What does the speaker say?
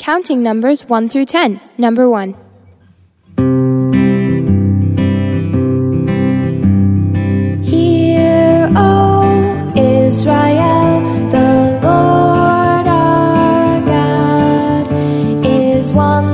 counting numbers 1 through 10. Number 1. Hear, O Israel, the Lord our God is one